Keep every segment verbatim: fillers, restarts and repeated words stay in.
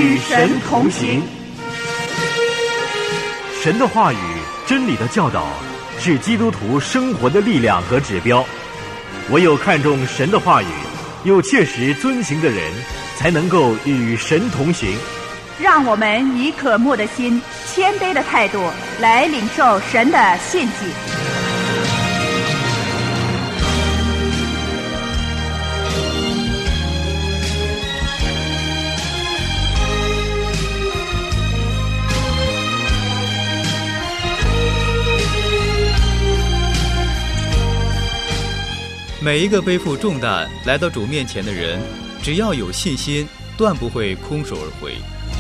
与神同行。神的话语、真理的教导是基督徒生活的力量和指标。唯有看重神的话语，又切实遵行的人，才能够与神同行。 让我们以渴慕的心、谦卑的态度来领受神的信息。 每一个背负重担来到主面前的人，只要有信心，断不会空手而回。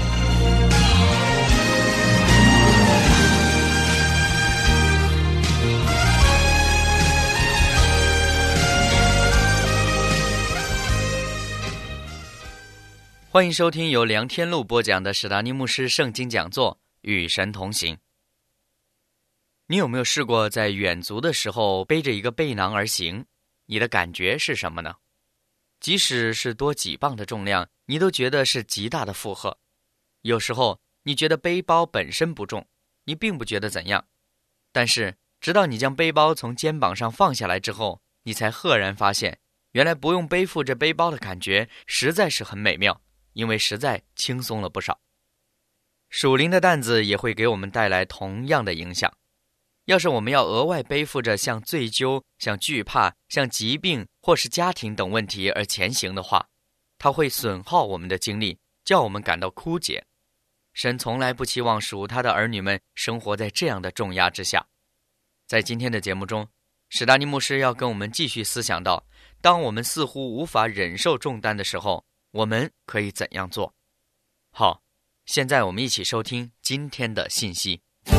欢迎收听由梁天禄播讲的史达尼牧师圣经讲座《与神同行》。你有没有试过在远足的时候背着一个背囊而行？你的感觉是什么呢？即使是多几磅的重量，你都觉得是极大的负荷。有时候你觉得背包本身不重，你并不觉得怎样。但是直到你将背包从肩膀上放下来之后，你才赫然发现，原来不用背负着背包的感觉实在是很美妙，因为实在轻松了不少。属灵的担子也会给我们带来同样的影响。要是我们要额外背负着像罪疚、像惧怕、像疾病或是家庭等问题而前行的话，它会损耗我们的精力，叫我们感到枯竭。神从来不期望属他的儿女们生活在这样的重压之下。在今天的节目中，史达尼牧师要跟我们继续思想到，当我们似乎无法忍受重担的时候，我们可以怎样做？好，现在我们一起收听今天的信息。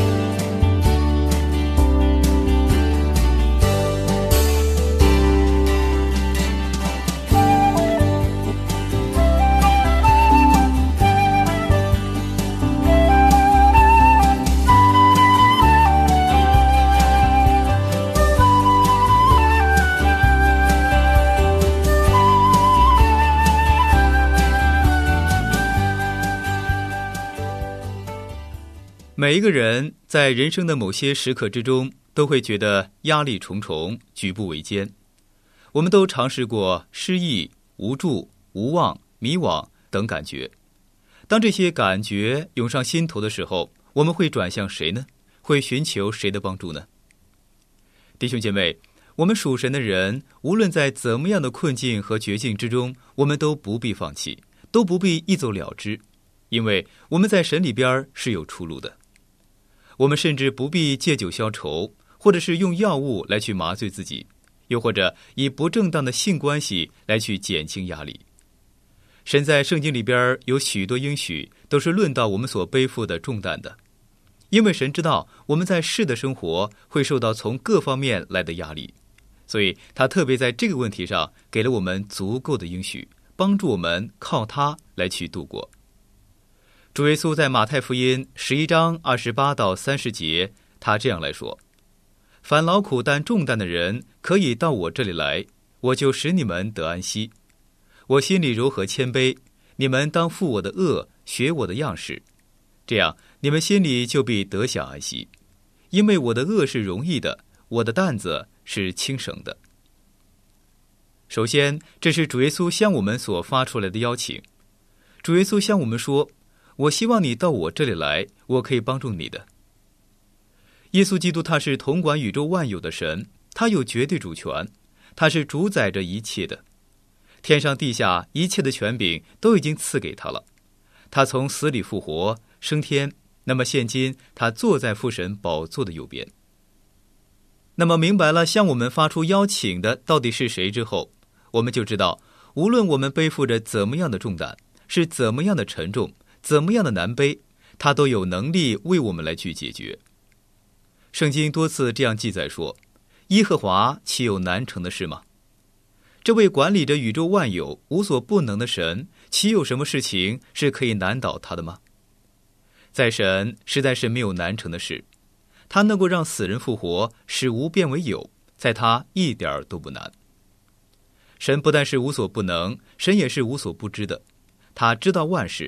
每一个人在人生的某些时刻之中，都会觉得压力重重，举步维艰。我们都尝试过失意、无助、无望、迷惘等感觉。当这些感觉涌上心头的时候，我们会转向谁呢？会寻求谁的帮助呢？弟兄姐妹，我们属神的人，无论在怎么样的困境和绝境之中，我们都不必放弃，都不必一走了之，因为我们在神里边是有出路的。我们甚至不必借酒消愁，或者是用药物来去麻醉自己，又或者以不正当的性关系来去减轻压力。神在圣经里边有许多应许，都是论到我们所背负的重担的。因为神知道我们在世的生活会受到从各方面来的压力，所以他特别在这个问题上给了我们足够的应许，帮助我们靠他来去度过。主耶稣在马太福音十一章二十八到三十节，他这样来说：凡劳苦担重担的人，可以到我这里来，我就使你们得安息。我心里柔和谦卑，你们当负我的恶，学我的样式，这样你们心里就必得享安息。因为我的恶是容易的，我的担子是轻省的。首先，这是主耶稣向我们所发出来的邀请。主耶稣向我们说，我希望你到我这里来，我可以帮助你的。耶稣基督他是统管宇宙万有的神，他有绝对主权，他是主宰着一切的。天上地下一切的权柄都已经赐给他了。他从死里复活升天，那么现今他坐在父神宝座的右边。那么明白了向我们发出邀请的到底是谁之后，我们就知道，无论我们背负着怎么样的重担，是怎么样的沉重，怎么样的难背，他都有能力为我们来去解决。圣经多次这样记载说，耶和华岂有难成的事吗？这位管理着宇宙万有无所不能的神，岂有什么事情是可以难倒他的吗？在神实在是没有难成的事，他能够让死人复活，使无变为有，在他一点都不难。神不但是无所不能，神也是无所不知的。他知道万事，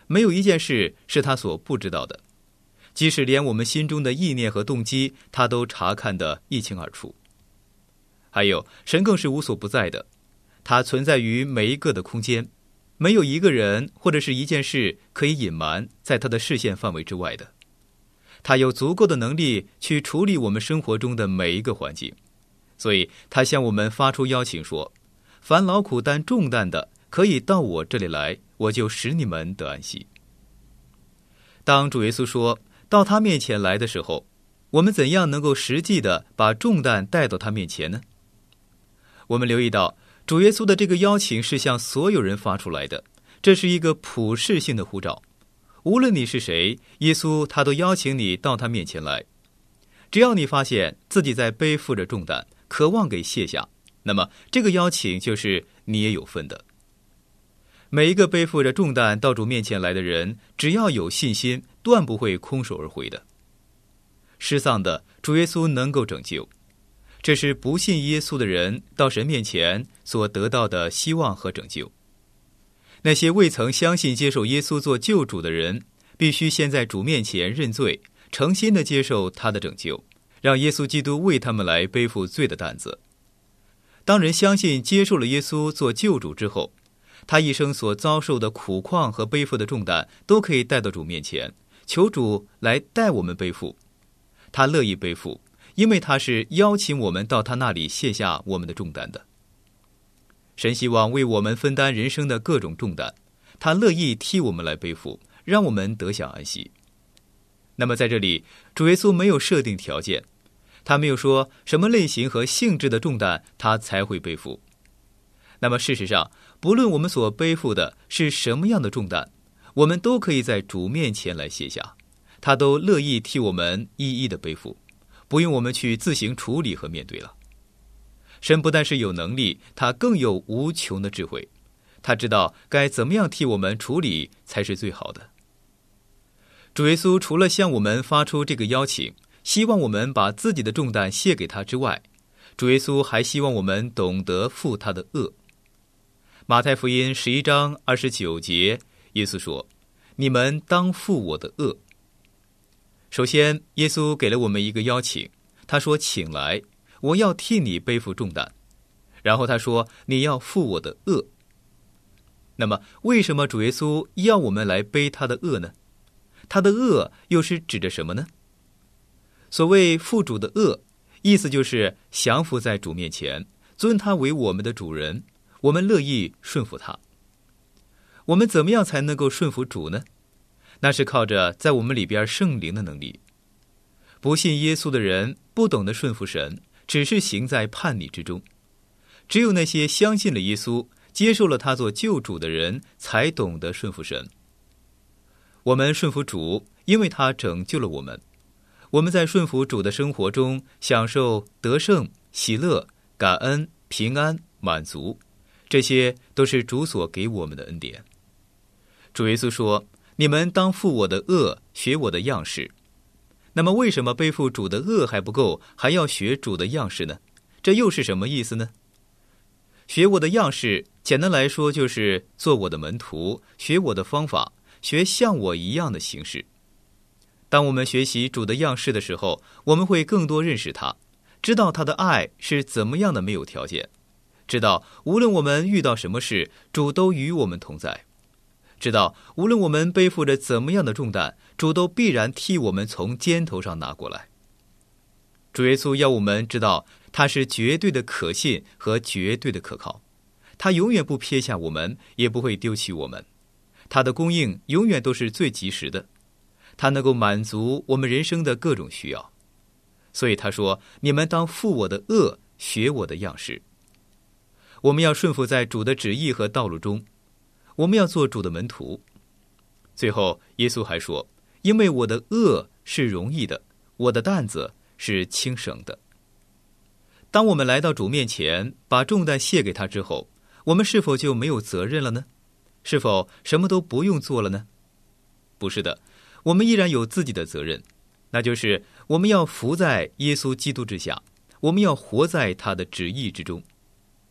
没有一件事是他所不知道的，即使连我们心中的意念和动机，他都查看得一清二楚。还有，神更是无所不在的，他存在于每一个的空间，没有一个人或者是一件事可以隐瞒在他的视线范围之外的。他有足够的能力去处理我们生活中的每一个环境，所以他向我们发出邀请说，凡劳苦担重担的，可以到我这里来，我就使你们得安息。当主耶稣说到他面前来的时候，我们怎样能够实际的把重担带到他面前呢？我们留意到主耶稣的这个邀请是向所有人发出来的，这是一个普世性的呼召，无论你是谁，耶稣他都邀请你到他面前来。只要你发现自己在背负着重担，渴望给卸下，那么这个邀请就是你也有份的。每一个背负着重担到主面前来的人，只要有信心，断不会空手而回的。失丧的，主耶稣能够拯救，这是不信耶稣的人到神面前所得到的希望和拯救。那些未曾相信接受耶稣做救主的人，必须先在主面前认罪，诚心的接受他的拯救，让耶稣基督为他们来背负罪的担子。当人相信接受了耶稣做救主之后，他一生所遭受的苦况和背负的重担都可以带到主面前，求主来带我们背负。他乐意背负，因为他是邀请我们到他那里卸下我们的重担的。神希望为我们分担人生的各种重担，他乐意替我们来背负，让我们得享安息。那么在这里，主耶稣没有设定条件，他没有说什么类型和性质的重担他才会背负。那么事实上，不论我们所背负的是什么样的重担，我们都可以在主面前来卸下，他都乐意替我们一一的背负，不用我们去自行处理和面对了。神不但是有能力，他更有无穷的智慧，他知道该怎么样替我们处理才是最好的。主耶稣除了向我们发出这个邀请，希望我们把自己的重担卸给他之外，主耶稣还希望我们懂得负他的恶。马太福音十一章二十九节，耶稣说，你们当负我的恶。首先，耶稣给了我们一个邀请，他说，请来，我要替你背负重担。然后他说，你要负我的恶。那么为什么主耶稣要我们来背他的恶呢？他的恶又是指着什么呢？所谓负主的恶，意思就是降服在主面前，尊他为我们的主人，我们乐意顺服他。我们怎么样才能够顺服主呢？那是靠着在我们里边圣灵的能力。不信耶稣的人不懂得顺服神，只是行在叛逆之中。只有那些相信了耶稣，接受了他做救主的人，才懂得顺服神。我们顺服主，因为他拯救了我们。我们在顺服主的生活中，享受得胜、喜乐、感恩、平安、满足，这些都是主所给我们的恩典。主耶稣说，你们当负我的恶，学我的样式。那么为什么背负主的恶还不够，还要学主的样式呢？这又是什么意思呢？学我的样式，简单来说就是做我的门徒，学我的方法，学像我一样的形式。当我们学习主的样式的时候，我们会更多认识他，知道他的爱是怎么样的没有条件，知道无论我们遇到什么事，主都与我们同在，知道无论我们背负着怎么样的重担，主都必然替我们从肩头上拿过来。主耶稣要我们知道他是绝对的可信和绝对的可靠，他永远不撇下我们，也不会丢弃我们，他的供应永远都是最及时的，他能够满足我们人生的各种需要。所以他说，你们当负我的恶，学我的样式。我们要顺服在主的旨意和道路中，我们要做主的门徒。最后耶稣还说，因为我的恶是容易的，我的担子是轻省的。当我们来到主面前，把重担卸给他之后，我们是否就没有责任了呢？是否什么都不用做了呢？不是的，我们依然有自己的责任，那就是我们要服在耶稣基督之下，我们要活在他的旨意之中。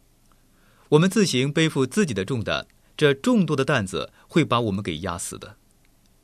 我们自行背负自己的重担，这众多的担子会把我们给压死的，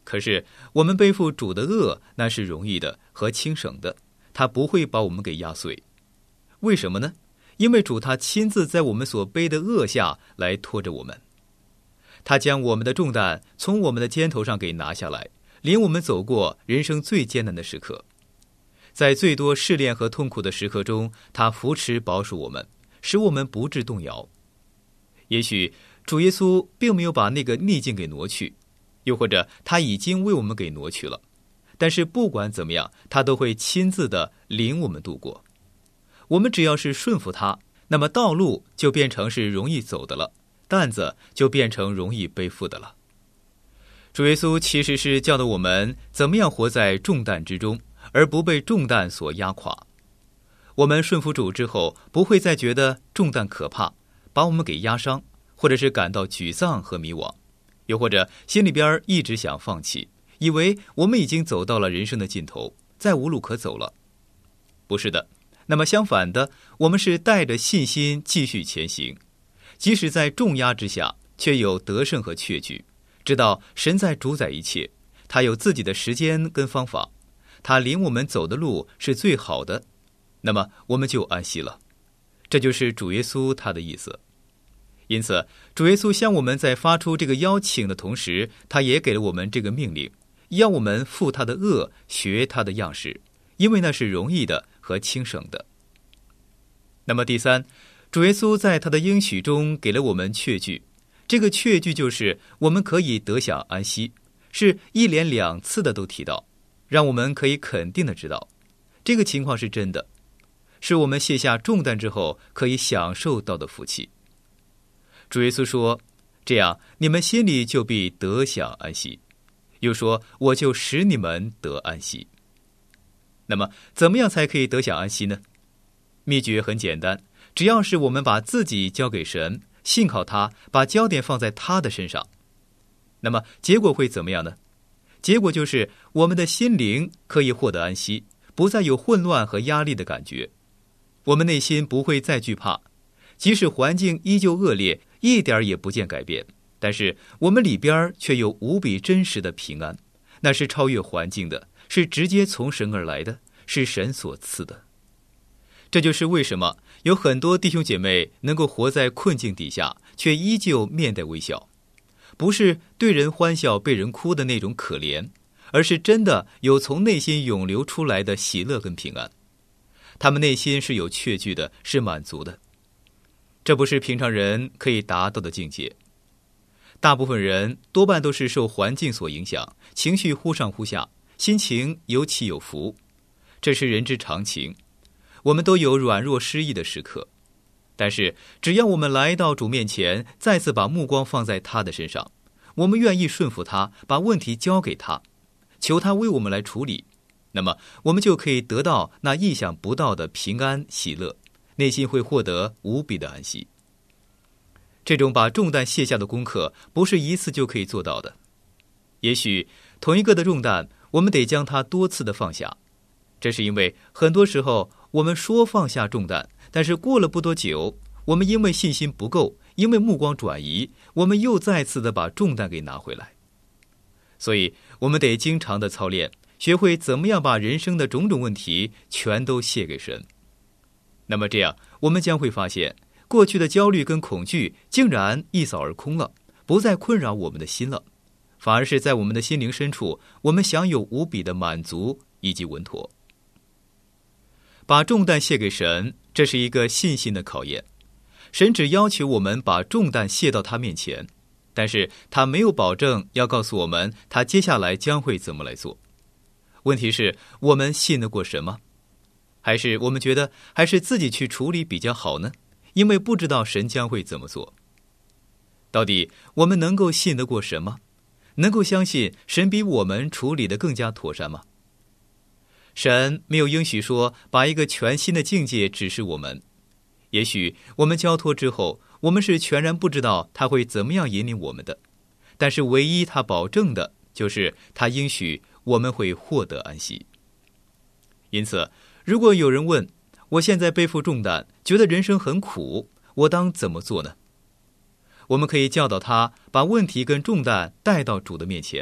可是我们背负主的恶，那是容易的和轻省的，他不会把我们给压碎。为什么呢？因为主他亲自在我们所背的恶下来拖着我们，他将我们的重担从我们的肩头上给拿下来，领我们走过人生最艰难的时刻。在最多试炼和痛苦的时刻中，他扶持保守我们，使我们不致动摇。也许主耶稣并没有把那个逆境给挪去，又或者他已经为我们给挪去了，但是不管怎么样，他都会亲自的领我们度过。我们只要是顺服他，那么道路就变成是容易走的了，担子就变成容易背负的了。主耶稣其实是教导我们怎么样活在重担之中，而不被重担所压垮。我们顺服主之后，不会再觉得重担可怕，把我们给压伤，或者是感到沮丧和迷惘，又或者心里边一直想放弃，以为我们已经走到了人生的尽头，再无路可走了。不是的，那么相反的，我们是带着信心继续前行，即使在重压之下，却有得胜和确据，知道神在主宰一切，他有自己的时间跟方法，他领我们走的路是最好的，那么我们就安息了。这就是主耶稣他的意思。因此主耶稣向我们在发出这个邀请的同时，他也给了我们这个命令，要我们负他的恶，学他的样式，因为那是容易的和轻省的。那么第三，主耶稣在他的应许中给了我们确据，这个确据就是我们可以得享安息，是一连两次的都提到，让我们可以肯定的知道这个情况是真的，是我们卸下重担之后可以享受到的福气。主耶稣说，这样你们心里就必得享安息，又说我就使你们得安息。那么怎么样才可以得享安息呢？秘诀很简单，只要是我们把自己交给神，信靠他，把焦点放在他的身上，那么结果会怎么样呢？结果就是我们的心灵可以获得安息，不再有混乱和压力的感觉，我们内心不会再惧怕，即使环境依旧恶劣，一点也不见改变，但是我们里边却有无比真实的平安，那是超越环境的，是直接从神而来的，是神所赐的。这就是为什么有很多弟兄姐妹能够活在困境底下，却依旧面带微笑，不是对人欢笑被人哭的那种可怜，而是真的有从内心涌流出来的喜乐跟平安。他们内心是有确据的，是满足的。这不是平常人可以达到的境界。大部分人多半都是受环境所影响，情绪忽上忽下，心情有起有伏，这是人之常情。我们都有软弱失意的时刻，但是只要我们来到主面前，再次把目光放在他的身上，我们愿意顺服他，把问题交给他，求他为我们来处理，那么我们就可以得到那意想不到的平安喜乐，内心会获得无比的安息。这种把重担卸下的功课，不是一次就可以做到的。也许同一个的重担，我们得将它多次的放下。这是因为很多时候我们说放下重担，但是过了不多久，我们因为信心不够，因为目光转移，我们又再次的把重担给拿回来。所以我们得经常的操练，学会怎么样把人生的种种问题全都卸给神。那么这样我们将会发现，过去的焦虑跟恐惧竟然一扫而空了，不再困扰我们的心了，反而是在我们的心灵深处，我们享有无比的满足以及稳妥。把重担卸给神，这是一个信心的考验。神只要求我们把重担卸到他面前，但是他没有保证要告诉我们他接下来将会怎么来做。问题是，我们信得过神吗？还是我们觉得还是自己去处理比较好呢？因为不知道神将会怎么做。到底我们能够信得过神吗？能够相信神比我们处理得更加妥善吗？神没有应许说把一个全新的境界指示我们，也许我们交托之后，我们是全然不知道他会怎么样引领我们的，但是唯一他保证的就是他应许我们会获得安息。因此如果有人问，我现在背负重担，觉得人生很苦，我当怎么做呢？我们可以教导他把问题跟重担带到主的面前，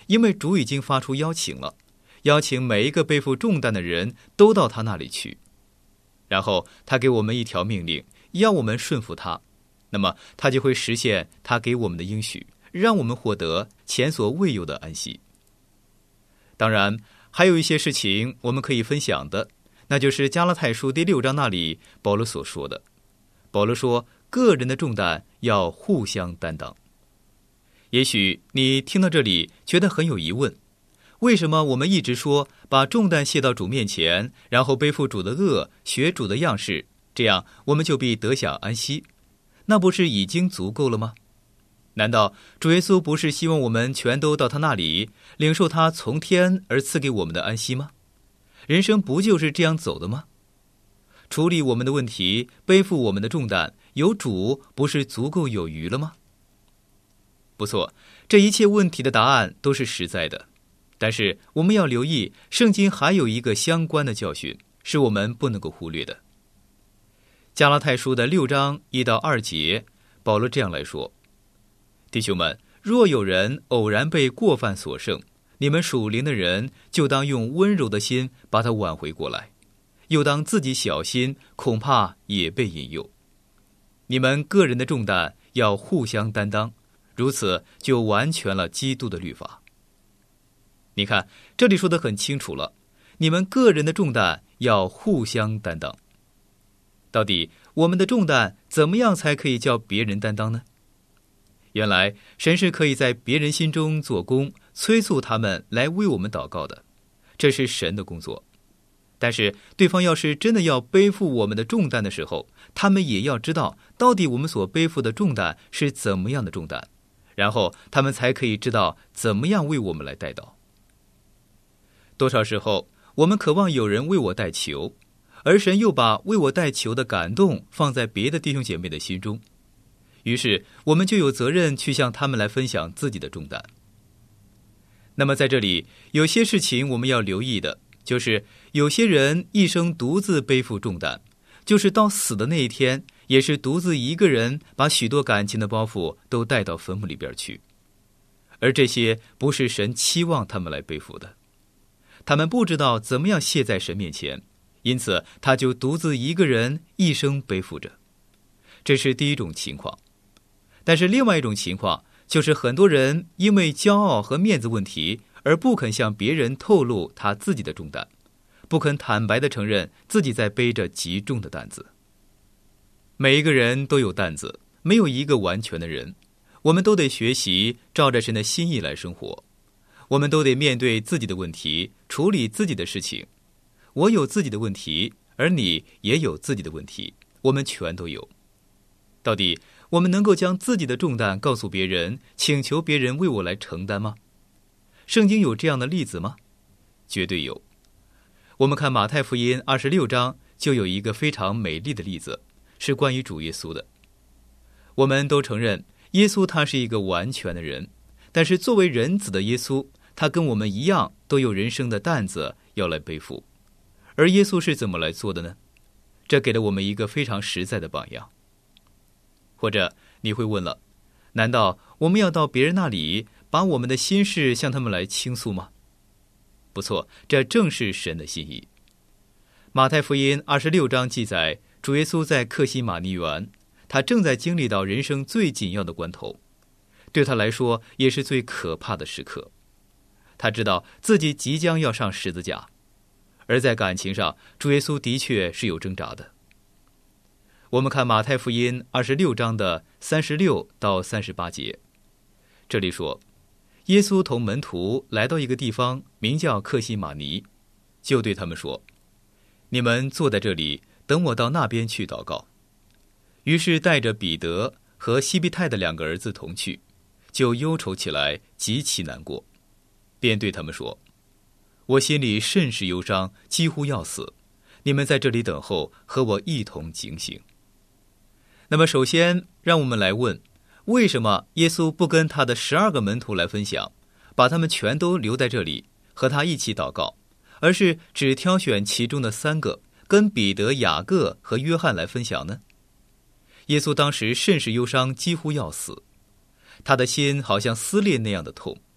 因为主已经发出邀请了，邀请每一个背负重担的人都到他那里去。然后他给我们一条命令，要我们顺服他，那么他就会实现他给我们的应许，让我们获得前所未有的安息。当然还有一些事情我们可以分享的，那就是加拉太书第六章那里保罗所说的。保罗说，个人的重担要互相担当。也许你听到这里觉得很有疑问，为什么我们一直说把重担卸到主面前，然后背负主的恶，学主的样式，这样我们就必得享安息？那不是已经足够了吗？难道主耶稣不是希望我们全都到他那里，领受他从天而赐给我们的安息吗？人生不就是这样走的吗？处理我们的问题，背负我们的重担，有主不是足够有余了吗？不错，这一切问题的答案都是实在的。但是我们要留意，圣经还有一个相关的教训，是我们不能够忽略的。加拉太书的六章一到二节，保罗这样来说：弟兄们，若有人偶然被过犯所胜，你们属灵的人就当用温柔的心把他挽回过来，又当自己小心，恐怕也被引诱。你们个人的重担要互相担当，如此就完全了基督的律法。你看，这里说得很清楚了，你们个人的重担要互相担当。到底我们的重担怎么样才可以叫别人担当呢？原来神是可以在别人心中做工，催促他们来为我们祷告的，这是神的工作。但是对方要是真的要背负我们的重担的时候，他们也要知道到底我们所背负的重担是怎么样的重担，然后他们才可以知道怎么样为我们来代祷。多少时候我们渴望有人为我代求，而神又把为我代求的感动放在别的弟兄姐妹的心中，于是我们就有责任去向他们来分享自己的重担。那么在这里有些事情我们要留意的，就是有些人一生独自背负重担，就是到死的那一天也是独自一个人把许多感情的包袱都带到坟墓里边去，而这些不是神期望他们来背负的。他们不知道怎么样卸在神面前，因此他就独自一个人一生背负着。这是第一种情况。但是另外一种情况，就是很多人因为骄傲和面子问题而不肯向别人透露他自己的重担，不肯坦白地承认自己在背着极重的担子。每一个人都有担子，没有一个完全的人，我们都得学习照着神的心意来生活。我们都得面对自己的问题，处理自己的事情。我有自己的问题，而你也有自己的问题，我们全都有。到底我们能够将自己的重担告诉别人，请求别人为我来承担吗？圣经有这样的例子吗？绝对有。我们看马太福音二十六章就有一个非常美丽的例子，是关于主耶稣的。我们都承认耶稣他是一个完全的人，但是作为人子的耶稣，他跟我们一样都有人生的担子要来背负。而耶稣是怎么来做的呢？这给了我们一个非常实在的榜样。或者你会问了，难道我们要到别人那里把我们的心事向他们来倾诉吗？不错，这正是神的心意。马太福音二十六章记载，主耶稣在客西马尼园，他正在经历到人生最紧要的关头，对他来说也是最可怕的时刻。他知道自己即将要上十字架，而在感情上，主耶稣的确是有挣扎的。我们看马太福音二十六章的三十六到三十八节，这里说，耶稣同门徒来到一个地方，名叫客西马尼，就对他们说，你们坐在这里，等我到那边去祷告。于是带着彼得和西庇太的两个儿子同去，就忧愁起来，极其难过，便对他们说，我心里甚是忧伤，几乎要死，你们在这里等候，和我一同警醒。那么首先让我们来问，为什么耶稣不跟他的十二个门徒来分享，把他们全都留在这里和他一起祷告，而是只挑选其中的三个，跟彼得、雅各和约翰来分享呢？耶稣当时甚是忧伤，几乎要死，他的心好像撕裂那样的痛，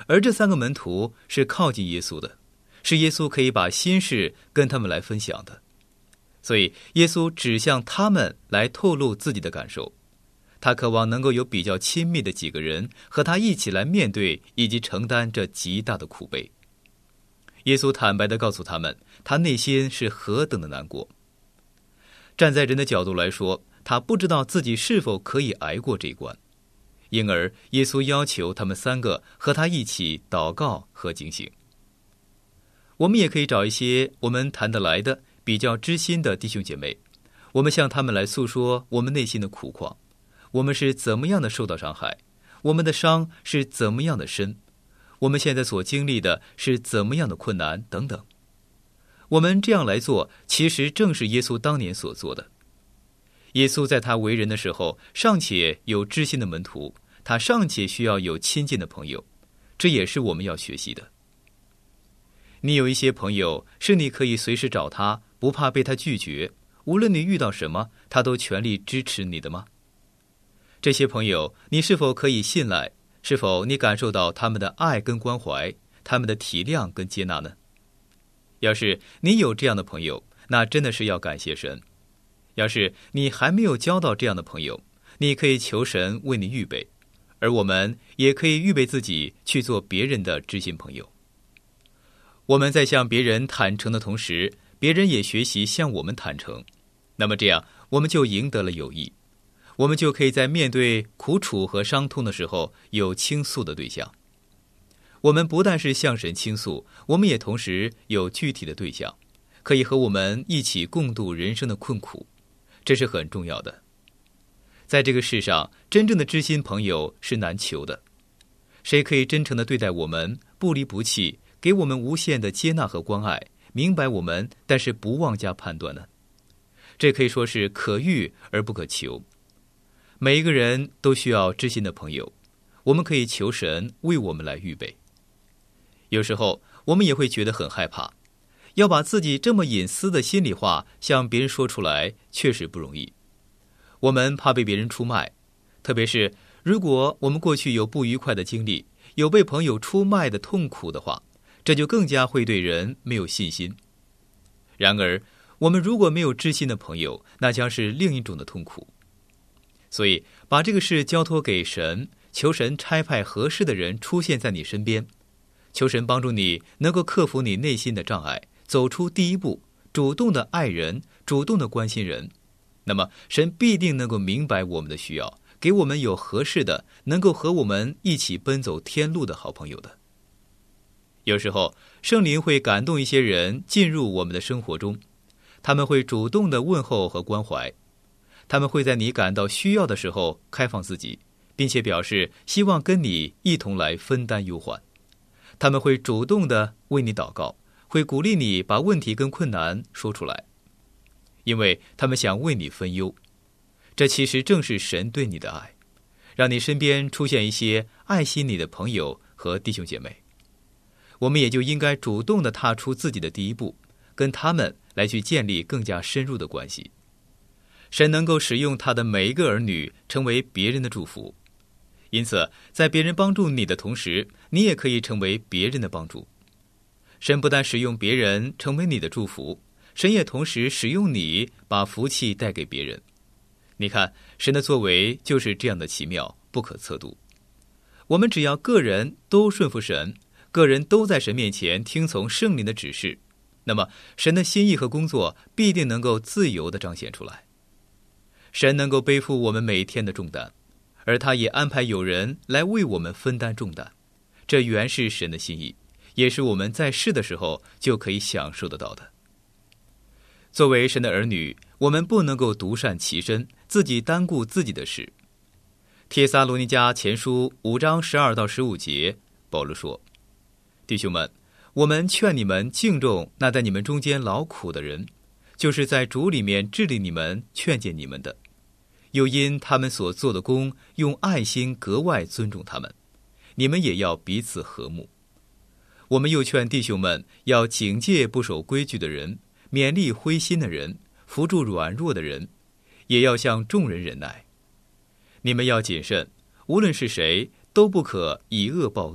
而这三个门徒是靠近耶稣的，是耶稣可以把心事跟他们来分享的。所以耶稣只向他们来透露自己的感受，他渴望能够有比较亲密的几个人和他一起来面对以及承担这极大的苦悲。耶稣坦白地告诉他们，他内心是何等的难过。站在人的角度来说，他不知道自己是否可以挨过这一关，因而耶稣要求他们三个和他一起祷告和警醒。我们也可以找一些我们谈得来的比较知心的弟兄姐妹，我们向他们来诉说我们内心的苦况，我们是怎么样的受到伤害，我们的伤是怎么样的深，我们现在所经历的是怎么样的困难等等。我们这样来做，其实正是耶稣当年所做的。耶稣在他为人的时候，尚且有知心的门徒，他尚且需要有亲近的朋友，这也是我们要学习的。你有一些朋友是你可以随时找他，不怕被他拒绝，无论你遇到什么，他都全力支持你的吗？这些朋友你是否可以信赖？是否你感受到他们的爱跟关怀，他们的体谅跟接纳呢？要是你有这样的朋友，那真的是要感谢神。要是你还没有交到这样的朋友，你可以求神为你预备，而我们也可以预备自己去做别人的知心朋友。我们在向别人坦诚的同时，别人也学习向我们坦诚，那么这样我们就赢得了友谊，我们就可以在面对苦楚和伤痛的时候有倾诉的对象。我们不但是向神倾诉，我们也同时有具体的对象，可以和我们一起共度人生的困苦，这是很重要的。在这个世上，真正的知心朋友是难求的。谁可以真诚地对待我们，不离不弃，给我们无限的接纳和关爱，明白我们，但是不妄加判断呢？这可以说是可遇而不可求。每一个人都需要知心的朋友，我们可以求神为我们来预备。有时候我们也会觉得很害怕，要把自己这么隐私的心里话向别人说出来，确实不容易。我们怕被别人出卖，特别是如果我们过去有不愉快的经历，有被朋友出卖的痛苦的话，这就更加会对人没有信心。然而我们如果没有知心的朋友，那将是另一种的痛苦。所以把这个事交托给神，求神差派合适的人出现在你身边，求神帮助你能够克服你内心的障碍，走出第一步，主动的爱人，主动的关心人，那么神必定能够明白我们的需要，给我们有合适的能够和我们一起奔走天路的好朋友的。有时候圣灵会感动一些人进入我们的生活中，他们会主动的问候和关怀，他们会在你感到需要的时候开放自己，并且表示希望跟你一同来分担忧患。他们会主动的为你祷告，会鼓励你把问题跟困难说出来，因为他们想为你分忧。这其实正是神对你的爱，让你身边出现一些爱惜你的朋友和弟兄姐妹。我们也就应该主动的踏出自己的第一步，跟他们来去建立更加深入的关系。神能够使用他的每一个儿女成为别人的祝福，因此在别人帮助你的同时，你也可以成为别人的帮助。神不但使用别人成为你的祝福，神也同时使用你把福气带给别人。你看，神的作为就是这样的奇妙，不可测度。我们只要个人都顺服神，个人都在神面前听从圣灵的指示，那么神的心意和工作必定能够自由地彰显出来。神能够背负我们每天的重担，而他也安排有人来为我们分担重担，这原是神的心意，也是我们在世的时候就可以享受得到的。作为神的儿女，我们不能够独善其身，自己单顾自己的事。帖撒罗尼迦前书五章十二到十五节，保罗说：弟兄们，我们劝你们敬重那在你们中间劳苦的人，就是在主里面治理你们、劝诫你们的，又因他们所做的工，用爱心格外尊重他们。你们也要彼此和睦。我们又劝弟兄们要警戒不守规矩的人，勉励灰心的人，扶助软弱的人，也要向众人忍耐。你们要谨慎，无论是谁，都不可以恶报恶，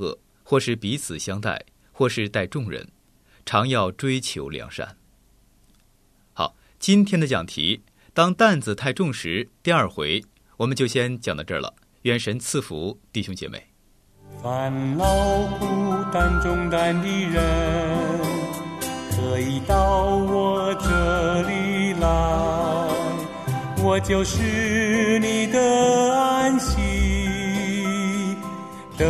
或是彼此相待，或是待众人，常要追求良善。好，今天的讲题，当担子太重时，第二回，我们就先讲到这儿了。愿神赐福弟兄姐妹。 烦恼孤单重担的人，可以到我这里来，我就是你的安息的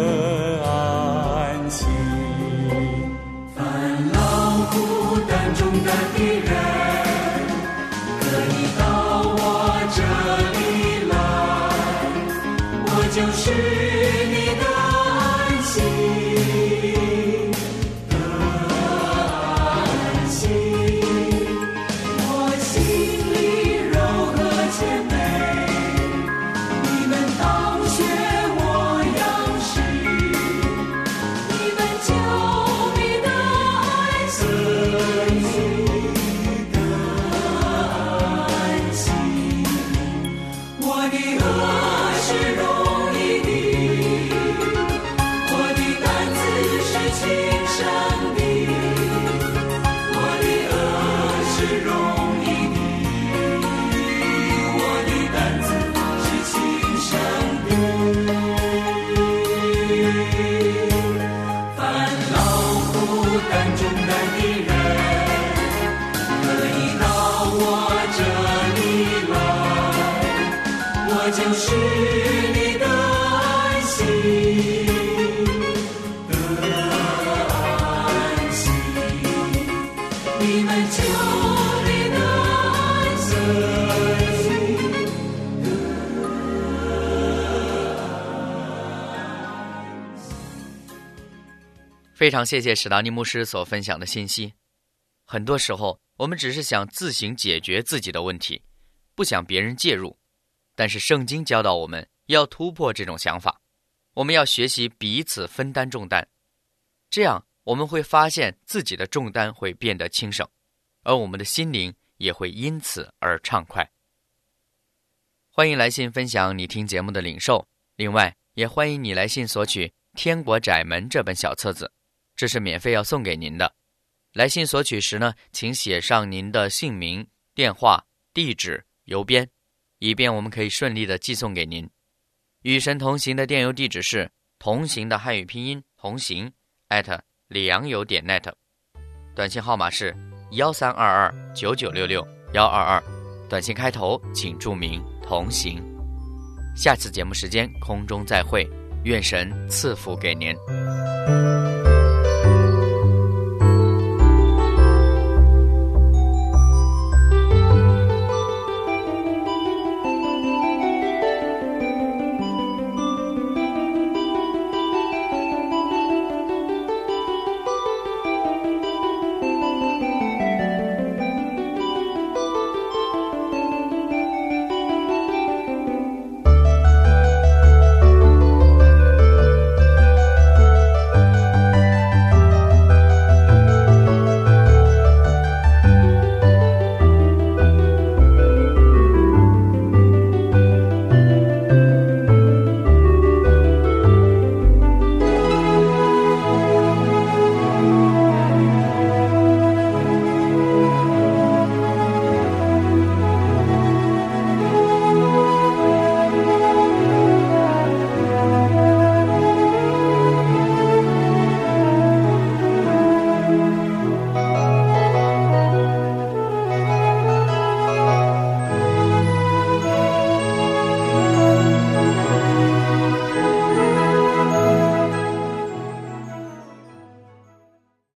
安息。 烦恼孤单重担的人，可以到我这里来，我就是你的安息的安息。我心里柔和谦卑，你们当学我样式，你们救你的安息的安息。我的恶是容易的，我的担子是轻省的，我的恶是容易的，我的担子是轻省的。烦恼孤单重担的人，可以到我这里来，我就是你的安息的安息。你们就你的安息非常谢谢史达尼牧师所分享的信息。很多时候，我们只是想自行解决自己的问题，不想别人介入。但是圣经教导我们要突破这种想法，我们要学习彼此分担重担，这样我们会发现自己的重担会变得轻省，而我们的心灵也会因此而畅快。欢迎来信分享你听节目的领受，另外也欢迎你来信索取《天国窄门》这本小册子，这是免费要送给您的。来信索取时呢，请写上您的姓名、电话、地址、邮编，以便我们可以顺利的寄送给您。与神同行的电邮地址是同行的汉语拼音同行 at 里昂邮点 net， 短信号码是幺三二二九九六六幺二二，短信开头请注明同行。下次节目时间空中再会，愿神赐福给您。